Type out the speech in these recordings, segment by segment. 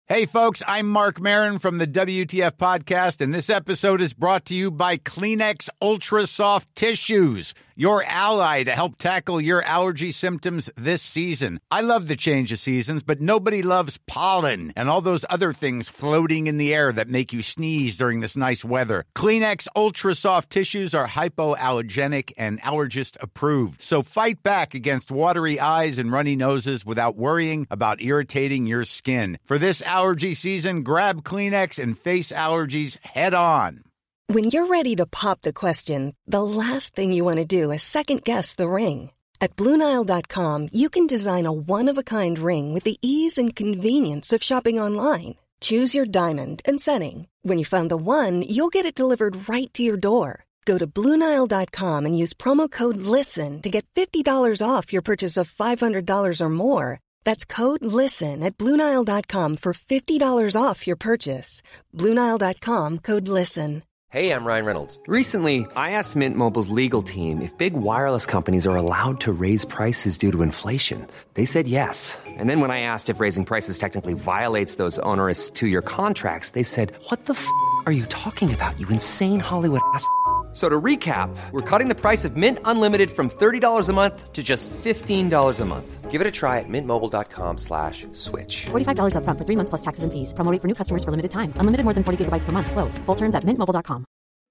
Hey folks, I'm Mark Maron from the WTF Podcast, and this episode is brought to you by Kleenex Ultra Soft Tissues, your ally to help tackle your allergy symptoms this season. I love the change of seasons, but nobody loves pollen and all those other things floating in the air that make you sneeze during this nice weather. Kleenex Ultra Soft Tissues are hypoallergenic and allergist approved, so fight back against watery eyes and runny noses without worrying about irritating your skin. For this allergy season, grab Kleenex and face allergies head on. When you're ready to pop the question, the last thing you want to do is second-guess the ring. At BlueNile.com, you can design a one-of-a-kind ring with the ease and convenience of shopping online. Choose your diamond and setting. When you find the one, you'll get it delivered right to your door. Go to BlueNile.com and use promo code LISTEN to get $50 off your purchase of $500 or more. That's code LISTEN at BlueNile.com for $50 off your purchase. BlueNile.com, code LISTEN. Hey, I'm Ryan Reynolds. Recently, I asked Mint Mobile's legal team if big wireless companies are allowed to raise prices due to inflation. They said yes. And then when I asked if raising prices technically violates those onerous two-year contracts, they said, "What the f*** are you talking about, you insane Hollywood ass?" So to recap, we're cutting the price of Mint Unlimited from $30 a month to just $15 a month. Give it a try at mintmobile.com/switch. $45 up front for 3 months plus taxes and fees. Promo rate for new customers for limited time. Unlimited more than 40 gigabytes per month. Slows full terms at mintmobile.com.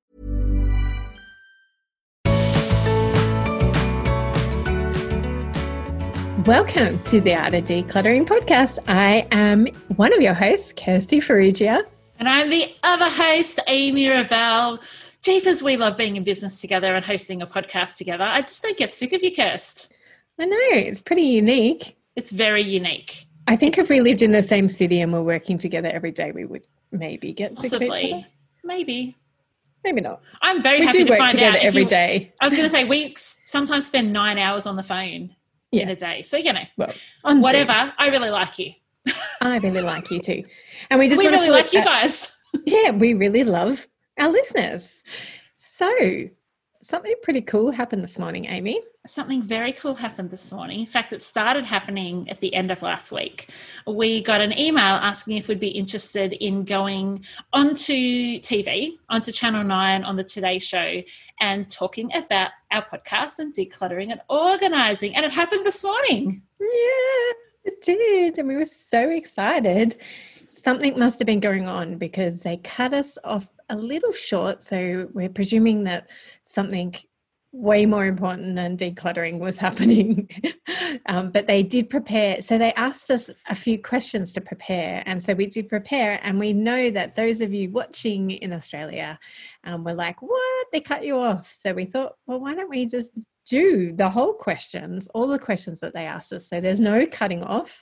Welcome to the Art of Decluttering podcast. I am one of your hosts, Kirsty Farrugia. And I'm the other host, Amy Ravel. Jeepers, we love being in business together and hosting a podcast together. I just don't get sick of you, Kirst. I know, it's pretty unique. It's very unique. I think if we lived in the same city and were working together every day, we would maybe get sick of each other. Maybe. Maybe not. I'm very happy to find out. We do work together every day. I was going to say, we sometimes spend 9 hours on the phone in a day. So, well, whatever. Zoom. I really like you. I really like you too. And we just we really like you guys. Yeah, we really love our listeners. So something pretty cool happened this morning, Amy. Something very cool happened this morning. In fact, it started happening at the end of last week. We got an email asking if we'd be interested in going onto TV, onto Channel 9 on the Today Show and talking about our podcast and decluttering and organising. And it happened this morning. Yeah, it did. And we were so excited. Something must have been going on because they cut us off a little short. So we're presuming that something way more important than decluttering was happening. But they did prepare. So they asked us a few questions to prepare. And so we did prepare. And we know that those of you watching in Australia were like, what? They cut you off. So we thought, well, why don't we just do the whole questions, all the questions that they asked us. So there's no cutting off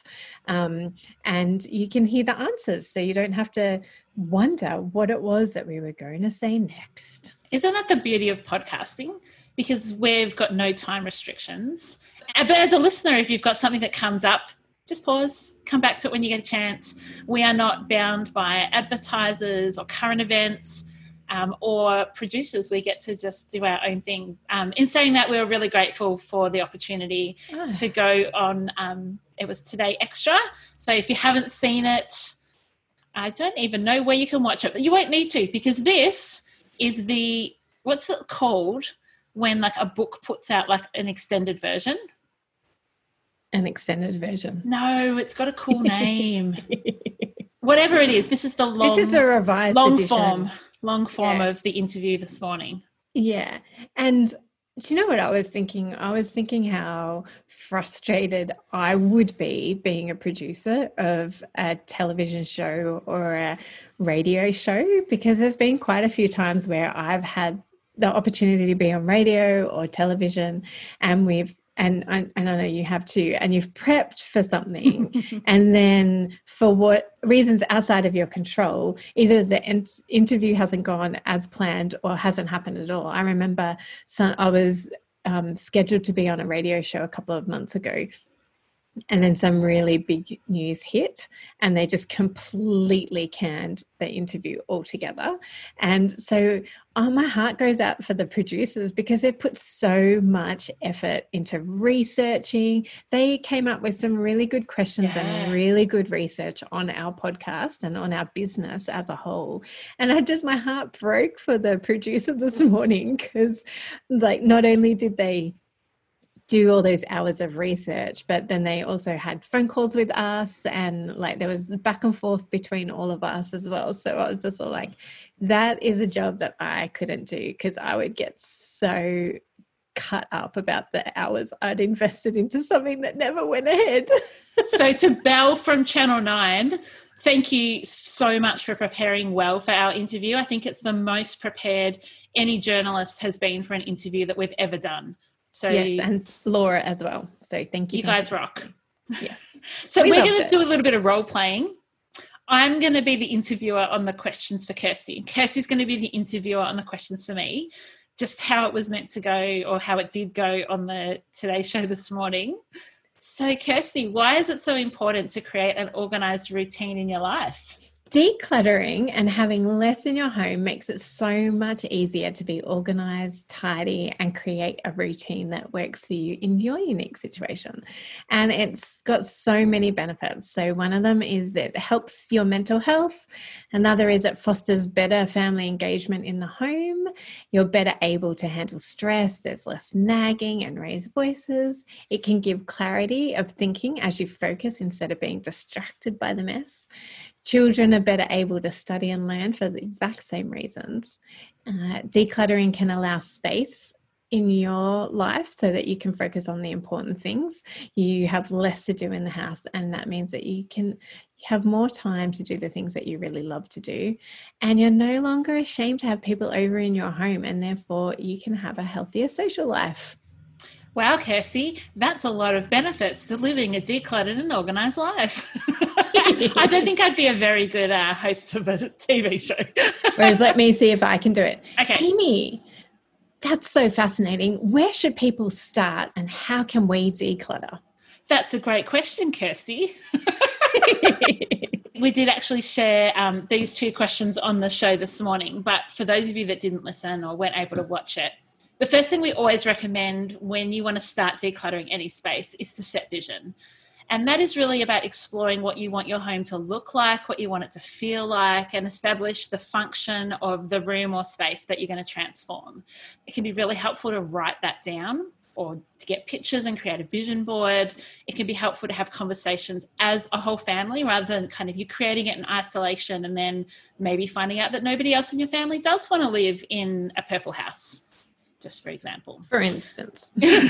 and you can hear the answers. So you don't have to wonder what it was that we were going to say next. Isn't that the beauty of podcasting? Because we've got no time restrictions. But as a listener, if you've got something that comes up, just pause, come back to it when you get a chance. We are not bound by advertisers or current events. Or producers, we get to just do our own thing. In saying that, we were really grateful for the opportunity to go on, it was Today Extra. So if you haven't seen it, I don't even know where you can watch it, but you won't need to because this is what's it called when like a book puts out like an extended version? An extended version? No, it's got a cool name. Whatever it is, this is the This is a revised edition. Long form of the interview this morning. Yeah. And do you know what I was thinking? I was thinking how frustrated I would be being a producer of a television show or a radio show, because there's been quite a few times where I've had the opportunity to be on radio or television and and I know you have too, and you've prepped for something and then for what reasons outside of your control, either the interview hasn't gone as planned or hasn't happened at all. I remember I was scheduled to be on a radio show a couple of months ago And then some really big news hit, and they just completely canned the interview altogether. And so my heart goes out for the producers because they've put so much effort into researching. They came up with some really good questions and really good research on our podcast and on our business as a whole. And my heart broke for the producer this morning because, like, not only did they do all those hours of research, but then they also had phone calls with us, and like there was back and forth between all of us as well. So I was just like, that is a job that I couldn't do, because I would get so cut up about the hours I'd invested into something that never went ahead. So to Belle from Channel 9, thank you so much for preparing well for our interview. I think it's the most prepared any journalist has been for an interview that we've ever done. So yes, and Laura as well. So thank you. You guys rock. Yes. So we're going to do a little bit of role playing. I'm going to be the interviewer on the questions for Kirsty. Kirsty's going to be the interviewer on the questions for me. Just how it was meant to go, or how it did go on the Today Show this morning. So Kirsty, why is it so important to create an organised routine in your life? Decluttering and having less in your home makes it so much easier to be organised, tidy, and create a routine that works for you in your unique situation. And it's got so many benefits. So one of them is it helps your mental health. Another is it fosters better family engagement in the home. You're better able to handle stress. There's less nagging and raised voices. It can give clarity of thinking as you focus instead of being distracted by the mess. Children are better able to study and learn for the exact same reasons. Decluttering can allow space in your life so that you can focus on the important things. You have less to do in the house, and that means that you can have more time to do the things that you really love to do. And you're no longer ashamed to have people over in your home, and therefore you can have a healthier social life. Wow, Kirsty, that's a lot of benefits to living a decluttered and organised life. I don't think I'd be a very good host of a TV show. Whereas let me see if I can do it. Okay. Amy, that's so fascinating. Where should people start, and how can we declutter? That's a great question, Kirsty. We did actually share these two questions on the show this morning, but for those of you that didn't listen or weren't able to watch it, the first thing we always recommend when you want to start decluttering any space is to set vision. And that is really about exploring what you want your home to look like, what you want it to feel like, and establish the function of the room or space that you're going to transform. It can be really helpful to write that down, or to get pictures and create a vision board. It can be helpful to have conversations as a whole family, rather than kind of you creating it in isolation and then maybe finding out that nobody else in your family does want to live in a purple house, just for example. For instance.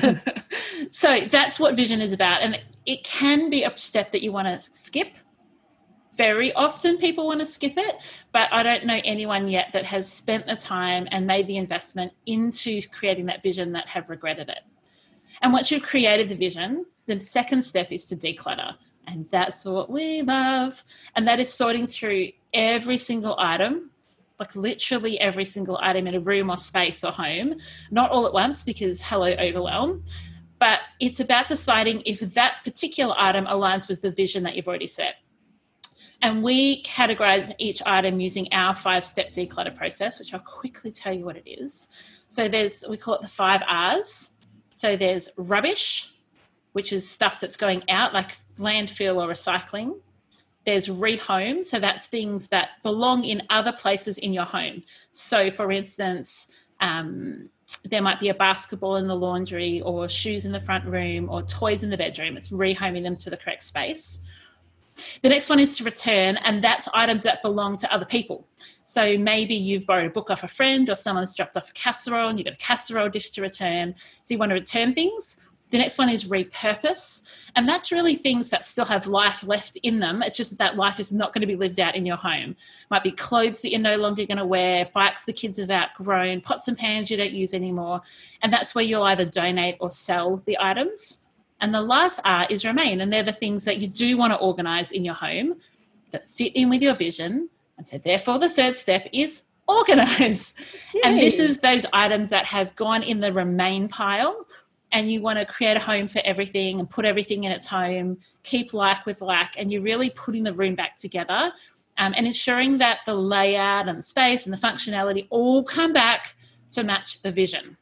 So that's what vision is about. And it can be a step that you want to skip. Very often people want to skip it, but I don't know anyone yet that has spent the time and made the investment into creating that vision that have regretted it. And once you've created the vision, the second step is to declutter. And that's what we love. And that is sorting through every single item, like literally every single item in a room or space or home, not all at once because hello, overwhelm. But it's about deciding if that particular item aligns with the vision that you've already set. And we categorize each item using our 5-step declutter process, which I'll quickly tell you what it is. So we call it the 5 R's. So there's rubbish, which is stuff that's going out, like landfill or recycling. There's rehome, so that's things that belong in other places in your home. So for instance, there might be a basketball in the laundry, or shoes in the front room, or toys in the bedroom. It's rehoming them to the correct space. The next one is to return, and that's items that belong to other people. So maybe you've borrowed a book off a friend, or someone's dropped off a casserole and you've got a casserole dish to return. So you want to return things. The next one is repurpose, and that's really things that still have life left in them. It's just that life is not going to be lived out in your home. Might be clothes that you're no longer going to wear, bikes the kids have outgrown, pots and pans you don't use anymore, and that's where you'll either donate or sell the items. And the last R is remain, and they're the things that you do want to organise in your home that fit in with your vision. And so therefore the third step is organise. And this is those items that have gone in the remain pile, and you want to create a home for everything and put everything in its home, keep like with like, and you're really putting the room back together and ensuring that the layout and the space and the functionality all come back to match the vision.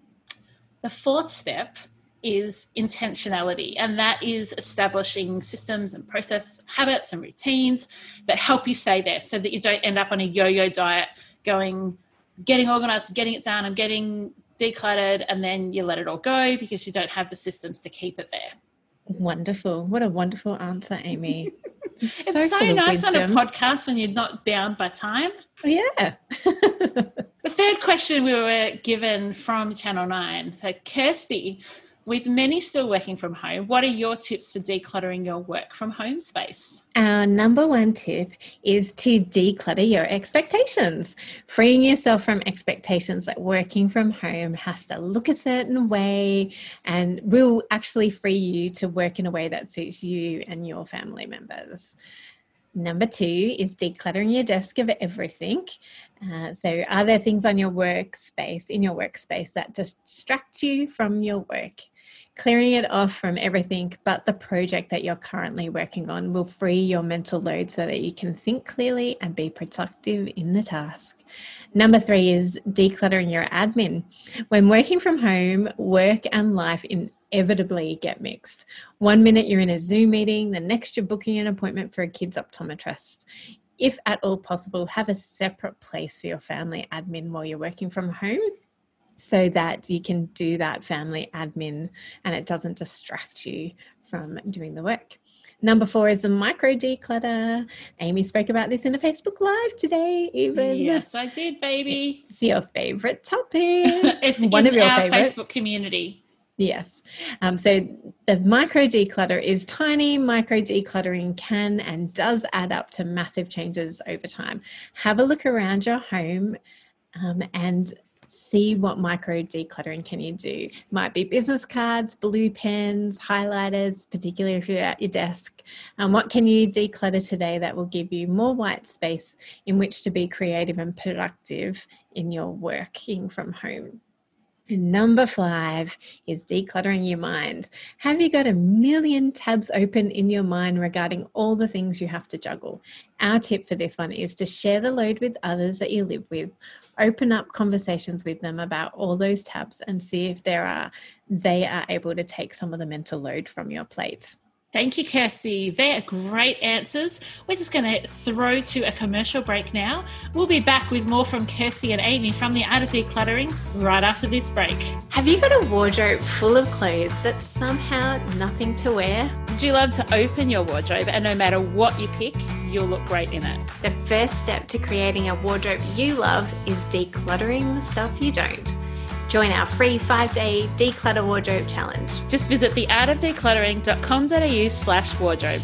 The fourth step is intentionality, and that is establishing systems and process habits and routines that help you stay there so that you don't end up on a yo-yo diet getting organized, getting it done and getting decluttered, and then you let it all go because you don't have the systems to keep it there. Wonderful. What a wonderful answer, Amy. It's so nice on a podcast when you're not bound by time. Yeah. The third question we were given from Channel 9. So, Kirsty, with many still working from home, what are your tips for decluttering your work from home space? Our number one tip is to declutter your expectations. Freeing yourself from expectations that working from home has to look a certain way and will actually free you to work in a way that suits you and your family members. Number two is decluttering your desk of everything. So are there things on your workspace that distract you from your work? Clearing it off from everything but the project that you're currently working on will free your mental load so that you can think clearly and be productive in the task. Number three is decluttering your admin. When working from home, work and life inevitably get mixed. 1 minute you're in a Zoom meeting, the next you're booking an appointment for a kid's optometrist. If at all possible, have a separate place for your family admin while you're working from home, so that you can do that family admin and it doesn't distract you from doing the work. Number four is the micro declutter. Amy spoke about this in a Facebook Live today, even. Yes, I did, baby. It's your favorite topic. It's one of your favorite Facebook community. Yes. So the micro declutter is tiny. Micro decluttering can and does add up to massive changes over time. Have a look around your home and see what micro decluttering can you do. Might be business cards, blue pens, highlighters, particularly if you're at your desk. What can you declutter today that will give you more white space in which to be creative and productive in your working from home? And number five is decluttering your mind. Have you got a million tabs open in your mind regarding all the things you have to juggle? Our tip for this one is to share the load with others that you live with. Open up conversations with them about all those tabs and see if they are able to take some of the mental load from your plate. Thank you, Kirsty. They are great answers. We're just going to throw to a commercial break now. We'll be back with more from Kirsty and Amy from The Art of Decluttering right after this break. Have you got a wardrobe full of clothes but somehow nothing to wear? Would you love to open your wardrobe and no matter what you pick, you'll look great in it? The first step to creating a wardrobe you love is decluttering the stuff you don't. Join our free 5-day Declutter Wardrobe Challenge. Just visit theartofdecluttering.com.au/wardrobe.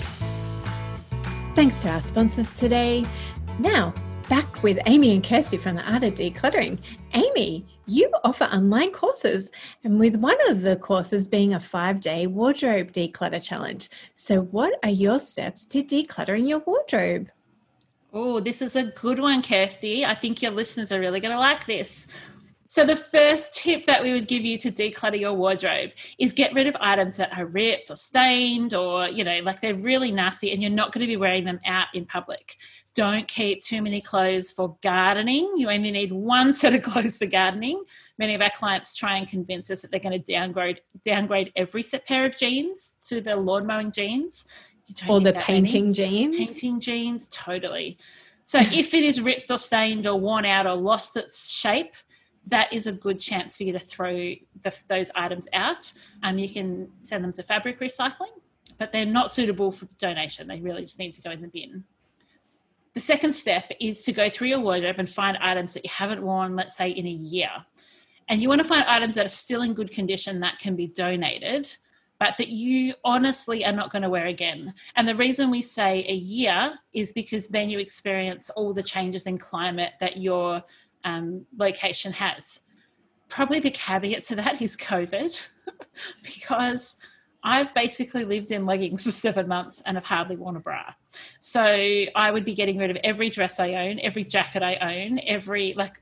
Thanks to our sponsors today. Now, back with Amy and Kirsty from The Art of Decluttering. Amy, you offer online courses, and with one of the courses being a 5-day wardrobe declutter challenge. So what are your steps to decluttering your wardrobe? Oh, this is a good one, Kirsty. I think your listeners are really going to like this. So the first tip that we would give you to declutter your wardrobe is get rid of items that are ripped or stained or, like they're really nasty and you're not going to be wearing them out in public. Don't keep too many clothes for gardening. You only need one set of clothes for gardening. Many of our clients try and convince us that they're going to downgrade every pair of jeans to the lawn mowing jeans. Or the painting jeans. Painting jeans, totally. So if it is ripped or stained or worn out or lost its shape, that is a good chance for you to throw those items out. You can send them to fabric recycling, but they're not suitable for donation. They really just need to go in the bin. The second step is to go through your wardrobe and find items that you haven't worn, let's say, in a year. And you want to find items that are still in good condition that can be donated, but that you honestly are not going to wear again. And the reason we say a year is because then you experience all the changes in climate that your location has. Probably the caveat to that is COVID, because I've basically lived in leggings for 7 months and have hardly worn a bra. So I would be getting rid of every dress I own, every jacket I own,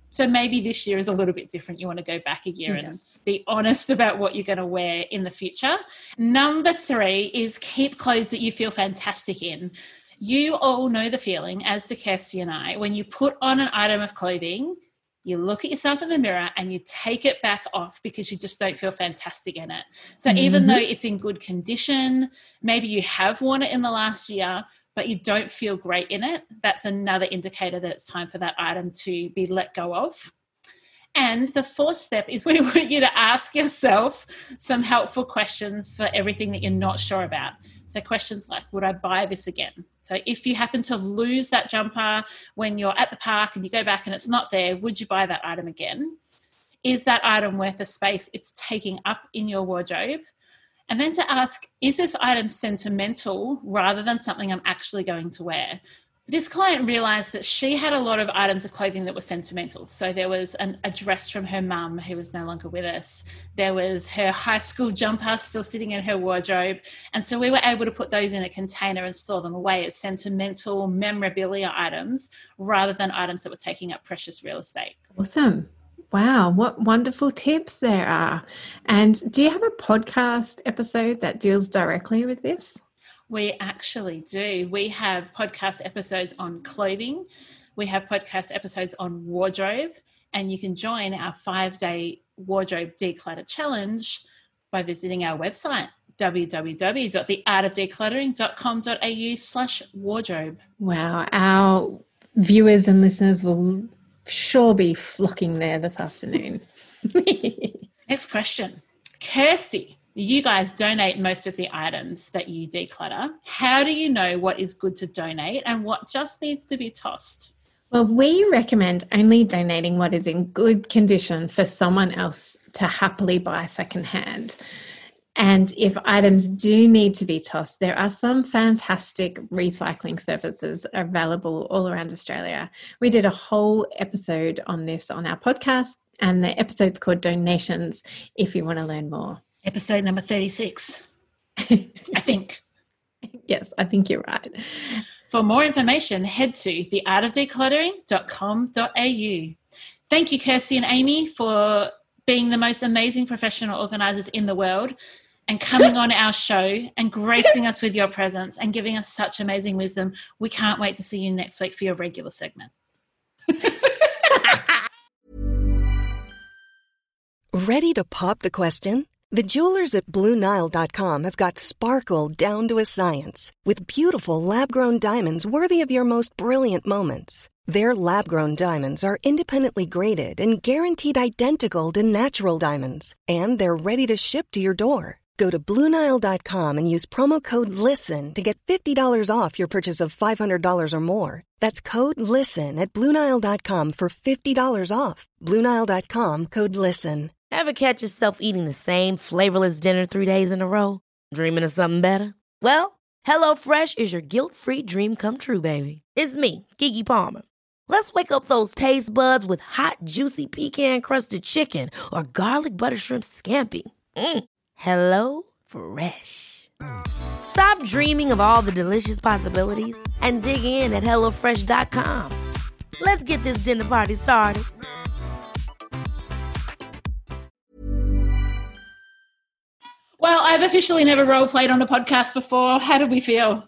So maybe this year is a little bit different. You want to go back a year and be honest about what you're going to wear in the future. Number 3 is keep clothes that you feel fantastic in. You all know the feeling, as do Kirsty and I, when you put on an item of clothing, you look at yourself in the mirror and you take it back off because you just don't feel fantastic in it. So even though it's in good condition, maybe you have worn it in the last year, but you don't feel great in it, that's another indicator that it's time for that item to be let go of. And the 4th step is we want you to ask yourself some helpful questions for everything that you're not sure about. So questions like, would I buy this again? So if you happen to lose that jumper when you're at the park and you go back and it's not there, would you buy that item again? Is that item worth the space it's taking up in your wardrobe? And then to ask, is this item sentimental rather than something I'm actually going to wear? This client realised that she had a lot of items of clothing that were sentimental. So there was a dress from her mum who was no longer with us. There was her high school jumper still sitting in her wardrobe. And so we were able to put those in a container and store them away as sentimental memorabilia items rather than items that were taking up precious real estate. Awesome. Wow, what wonderful tips there are. And do you have a podcast episode that deals directly with this? We actually do. We have podcast episodes on clothing. We have podcast episodes on wardrobe. And you can join our 5-day wardrobe declutter challenge by visiting our website, www.theartofdecluttering.com.au/wardrobe. Wow, our viewers and listeners will sure be flocking there this afternoon. Next question. Kirsty, you guys donate most of the items that you declutter. How do you know what is good to donate and what just needs to be tossed? Well, we recommend only donating what is in good condition for someone else to happily buy secondhand. And if items do need to be tossed, there are some fantastic recycling services available all around Australia. We did a whole episode on this on our podcast, and the episode's called Donations if you want to learn more. Episode number 36, I think. Yes, I think you're right. For more information, head to theartofdecluttering.com.au. Thank you, Kirsty and Amy, for being the most amazing professional organisers in the world and coming on our show and gracing us with your presence and giving us such amazing wisdom. We can't wait to see you next week for your regular segment. Ready to pop the question? The jewelers at BlueNile.com have got sparkle down to a science with beautiful lab-grown diamonds worthy of your most brilliant moments. Their lab-grown diamonds are independently graded and guaranteed identical to natural diamonds, and they're ready to ship to your door. Go to BlueNile.com and use promo code LISTEN to get $50 off your purchase of $500 or more. That's code LISTEN at BlueNile.com for $50 off. BlueNile.com, code LISTEN. Ever catch yourself eating the same flavorless dinner 3 days in a row? Dreaming of something better? Well, HelloFresh is your guilt-free dream come true, baby. It's me, Keke Palmer. Let's wake up those taste buds with hot, juicy pecan-crusted chicken or garlic butter shrimp scampi. Hello Fresh. Stop dreaming of all the delicious possibilities and dig in at HelloFresh.com. Let's get this dinner party started. Well, I've officially never role-played on a podcast before. How did we feel?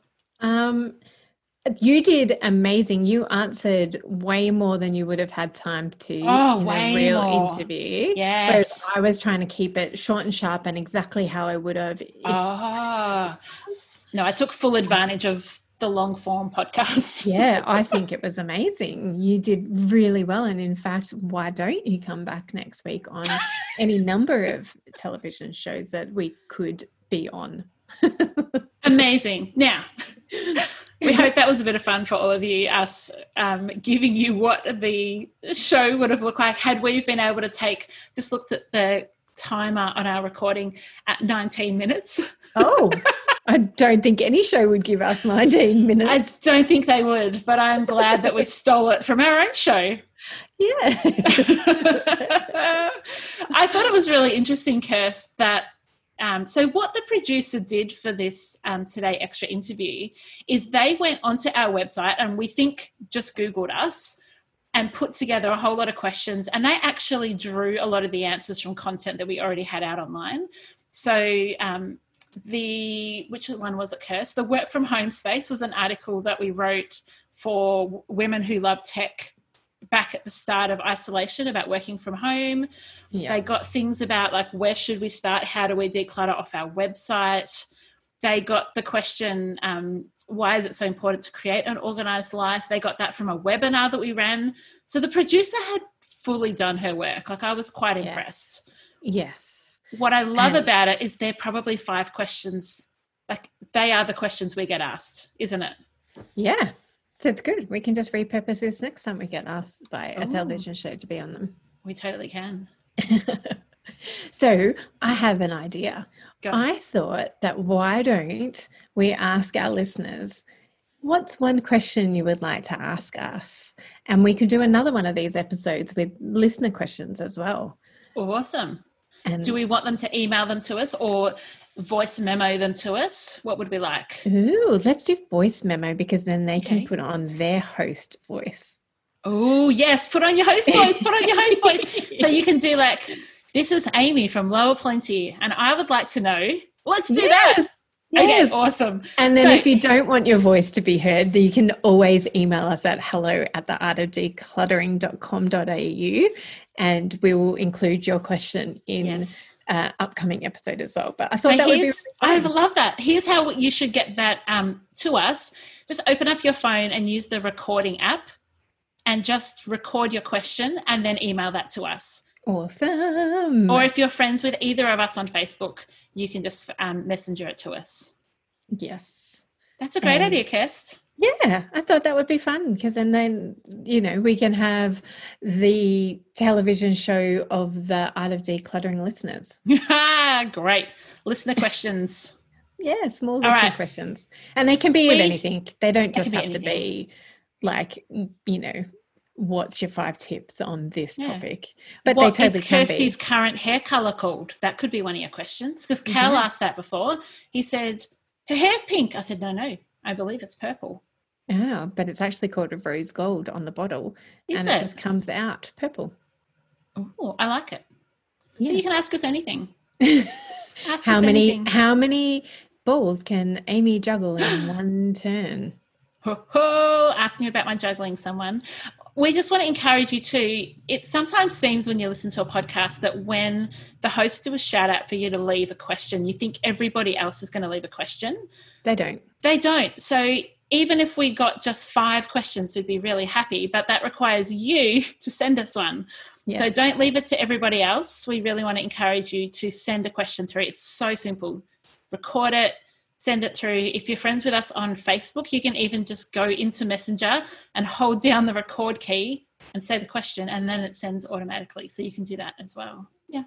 You did amazing. You answered way more than you would have had time to in a real interview. Yes. But I was trying to keep it short and sharp and exactly how I would have. No, I took full advantage of the long-form podcast. Yeah, I think it was amazing. You did really well. And in fact, why don't you come back next week on any number of television shows that we could be on? Amazing. Now, we hope that was a bit of fun for all of you, us giving you what the show would have looked like had we been able to just looked at the timer on our recording at 19 minutes. Oh, I don't think any show would give us 19 minutes. I don't think they would, but I'm glad that we stole it from our own show. Yeah. I thought it was really interesting, Kirst, that so what the producer did for this Today Extra interview is they went onto our website and we think just Googled us and put together a whole lot of questions. And they actually drew a lot of the answers from content that we already had out online. So which one was it, Kirst? The work from home space was an article that we wrote for women who love tech back at the start of isolation about working from home. Yeah. They got things about like, where should we start? How do we declutter off our website? They got the question, why is it so important to create an organized life? They got that from a webinar that we ran. So the producer had fully done her work. Like, I was quite impressed. Yes. What I love about it is they're probably 5 questions. Like, they are the questions we get asked, isn't it? Yeah. So it's good. We can just repurpose this next time we get asked by a television show to be on them. We totally can. So I have an idea. Go. I thought that why don't we ask our listeners, what's one question you would like to ask us? And we could do another one of these episodes with listener questions as well. Awesome. And do we want them to email them to us or voice memo them to us? What would we like? Ooh, let's do voice memo, because then they can put on their host voice. Oh, yes. Put on your host voice. Put on your host voice. So you can do like, this is Amy from Lower Plenty, and I would like to know. Let's do that. Yes. Okay, awesome. And then if you don't want your voice to be heard, you can always email us at hello@theartofdecluttering.com.au, and we will include your question in upcoming episode as well. But I thought that would be really I love that. Here's how you should get that to us. Just open up your phone and use the recording app and just record your question and then email that to us. Awesome. Or if you're friends with either of us on Facebook, you can just messenger it to us. Yes. That's a great idea, Kirst. Yeah, I thought that would be fun, because then, you know, we can have the television show of the Art of Decluttering listeners. Great. Listener questions. Yeah, small listener questions. And they can be of anything. They don't just have to anything. be like, you know, what's your 5 tips on this topic? But what they totally is can Kirsty's be. current hair colour called? That could be one of your questions, because Cal asked that before. He said, her hair's pink. I said, no, I believe it's purple. Oh, but it's actually called a rose gold on the bottle. Is and it? It just comes out purple. Oh, I like it. Yes. So you can ask us anything. How many balls can Amy juggle in one turn? Ask me about my juggling, someone. We just want to encourage you to, it sometimes seems when you listen to a podcast that when the hosts do a shout out for you to leave a question, you think everybody else is going to leave a question. They don't. They don't. So even if we got just 5 questions, we'd be really happy, but that requires you to send us one. Yes. So don't leave it to everybody else. We really want to encourage you to send a question through. It's so simple. Record it, send it through. If you're friends with us on Facebook, you can even just go into Messenger and hold down the record key and say the question, and then it sends automatically. So you can do that as well. Yeah.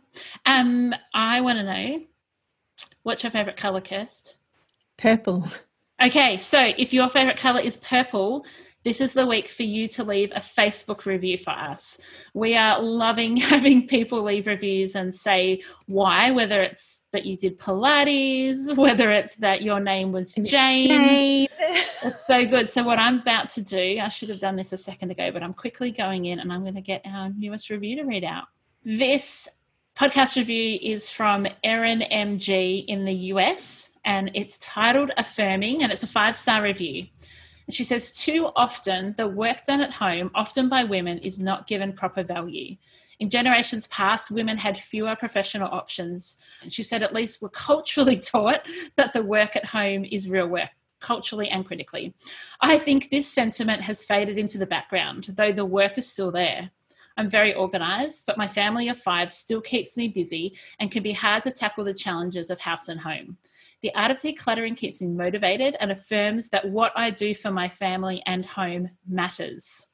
I want to know, what's your favourite colour, Kirst? Purple. Okay, so if your favourite colour is purple, this is the week for you to leave a Facebook review for us. We are loving having people leave reviews and say why, whether it's that you did Pilates, whether it's that your name was Jane. It's so good. So what I'm about to do, I should have done this a second ago, but I'm quickly going in and I'm going to get our newest review to read out. This podcast review is from Erin MG in the US, and it's titled Affirming, and it's a 5-star review. And she says, too often, the work done at home, often by women, is not given proper value. In generations past, women had fewer professional options. And she said, at least we're culturally taught that the work at home is real work, culturally and critically. I think this sentiment has faded into the background, though the work is still there. I'm very organised, but my family of 5 still keeps me busy and can be hard to tackle the challenges of house and home. The Art of Decluttering keeps me motivated and affirms that what I do for my family and home matters.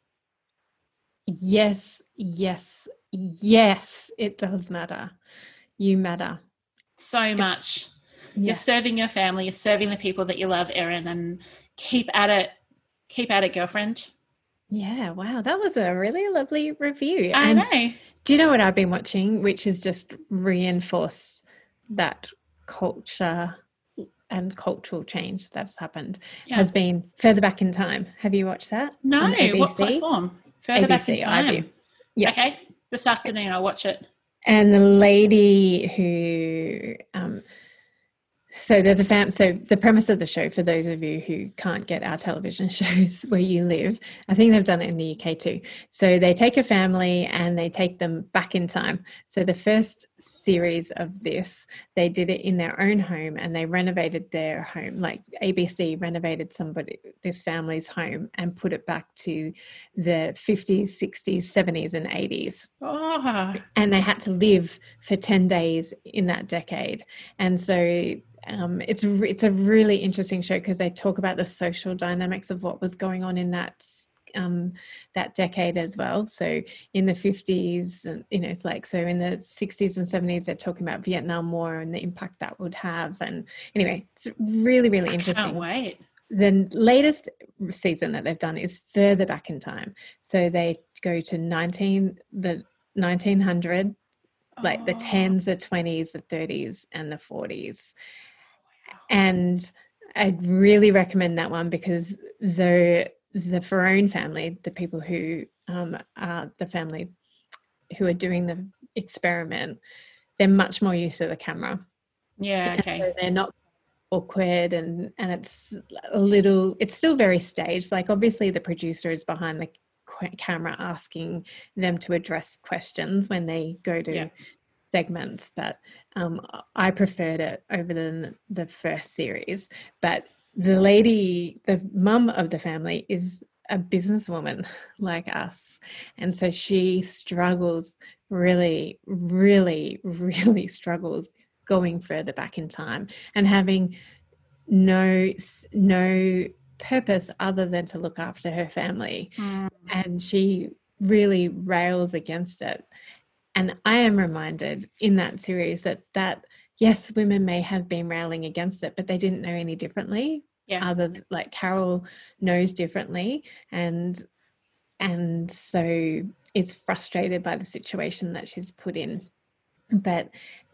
Yes, it does matter. You matter. So much. Yes. You're serving your family, you're serving the people that you love, Erin, and keep at it. Keep at it, girlfriend. Yeah, wow. That was a really lovely review. I know. Do you know what I've been watching, which has just reinforced that culture and cultural change that has happened, has been Further Back in Time. Have you watched that? No, on ABC? What platform? Further back in ABC, time. iView. Yeah. Okay, this afternoon I'll watch it. And the lady who, so there's so the premise of the show, for those of you who can't get our television shows where you live, I think they've done it in the UK too. So they take a family and they take them back in time. So the first series of this, they did it in their own home and they renovated their home. Like ABC renovated this family's home and put it back to the 50s, 60s, 70s and 80s. Oh. And they had to live for 10 days in that decade. And so it's a really interesting show because they talk about the social dynamics of what was going on in that decade as well. So in the 50s, and so in the 60s and 70s, they're talking about Vietnam War and the impact that would have. And anyway, it's really, really interesting. Can't wait. The latest season that they've done is further back in time. So they go to the 1900, like the 10s, the 20s, the 30s, and the 40s. And I'd really recommend that one because the Ferrone family, the people who are the family who are doing the experiment, they're much more used to the camera. Yeah, okay. So they're not awkward and it's it's still very staged. Like obviously the producer is behind the camera asking them to address questions when they go to segments, but I preferred it over the first series. But the mum of the family is a businesswoman like us, and so she struggles really, really, really struggles going further back in time and having no purpose other than to look after her family. And she really rails against it. And I am reminded in that series that yes, women may have been railing against it, but they didn't know any differently. Like Carol knows differently, and so is frustrated by the situation that she's put in. But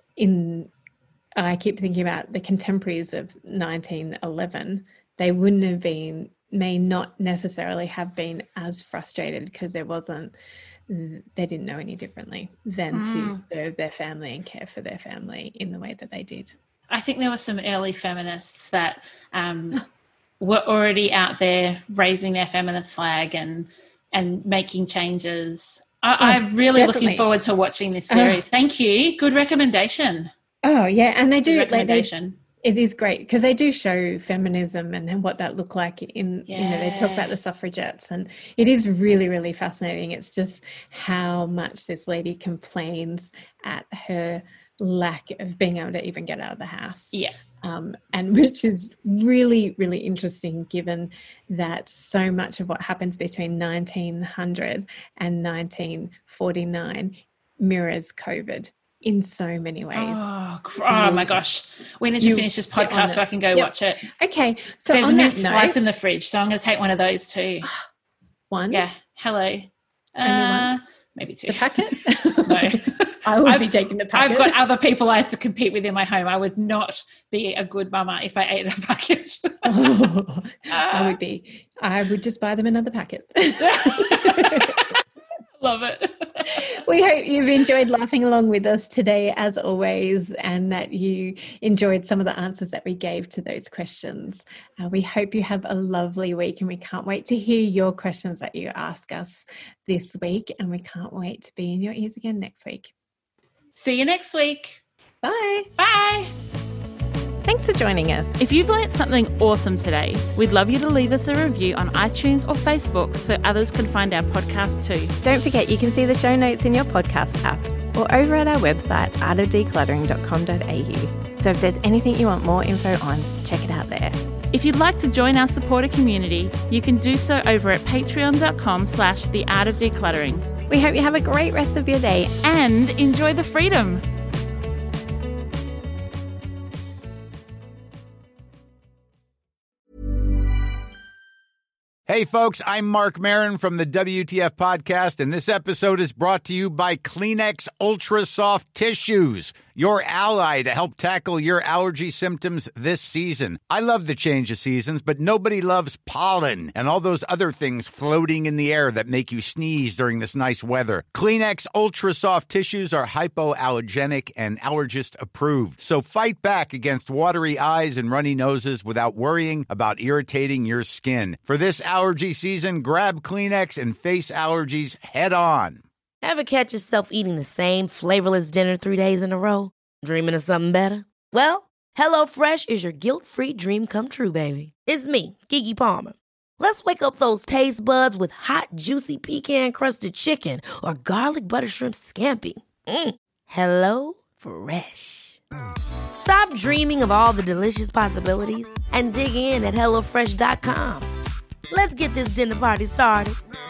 I keep thinking about the contemporaries of 1911. They may not necessarily have been as frustrated because they didn't know any differently than to serve their family and care for their family in the way that they did. I think there were some early feminists that were already out there raising their feminist flag and making changes. I'm really definitely looking forward to watching this series. Thank you. Good recommendation. Oh, yeah. And they do. Recommendation. It is great because they do show feminism and what that looked like they talk about the suffragettes, and it is really, really fascinating. It's just how much this lady complains at her lack of being able to even get out of the house. Yeah. And which is really, really interesting given that so much of what happens between 1900 and 1949 mirrors COVID in so many ways. Oh my gosh. We need to finish this podcast so I can go watch it. Okay. So there's on mint that slice note, in the fridge, so I'm going to take one of those too. One? Yeah. Hello. Maybe two. The packet? No. I would be taking the packet. I've got other people I have to compete with in my home. I would not be a good mama if I ate a packet. I would just buy them another packet. Love it. We hope you've enjoyed laughing along with us today, as always, and that you enjoyed some of the answers that we gave to those questions. We hope you have a lovely week, and we can't wait to hear your questions that you ask us this week, and we can't wait to be in your ears again next week. See you next week. Bye. Bye. Thanks for joining us. If you've learnt something awesome today, we'd love you to leave us a review on iTunes or Facebook so others can find our podcast too. Don't forget you can see the show notes in your podcast app or over at our website artofdecluttering.com.au. So if there's anything you want more info on, check it out there. If you'd like to join our supporter community, you can do so over at patreon.com/theartofdecluttering. We hope you have a great rest of your day and enjoy the freedom. Hey, folks, I'm Mark Maron from the WTF Podcast, and this episode is brought to you by Kleenex Ultra Soft Tissues, your ally to help tackle your allergy symptoms this season. I love the change of seasons, but nobody loves pollen and all those other things floating in the air that make you sneeze during this nice weather. Kleenex Ultra Soft Tissues are hypoallergenic and allergist approved. So fight back against watery eyes and runny noses without worrying about irritating your skin. For this allergy season, grab Kleenex and face allergies head on. Ever catch yourself eating the same flavorless dinner 3 days in a row? Dreaming of something better? Well, HelloFresh is your guilt-free dream come true, baby. It's me, Keke Palmer. Let's wake up those taste buds with hot, juicy pecan-crusted chicken or garlic butter shrimp scampi. Hello Fresh. Stop dreaming of all the delicious possibilities and dig in at HelloFresh.com. Let's get this dinner party started.